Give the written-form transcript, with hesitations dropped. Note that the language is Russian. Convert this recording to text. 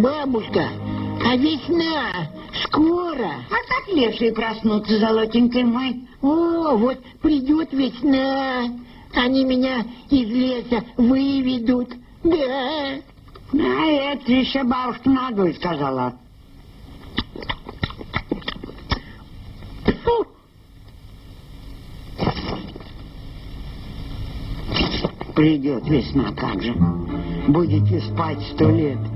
Бабушка, а весна скоро. А как леший проснуться, золотенький мой? О, вот придет весна, они меня из леса выведут. Да. А это еще бабушка Надуль сказала. Фу. Придет весна, как же. Будете спать 100 лет.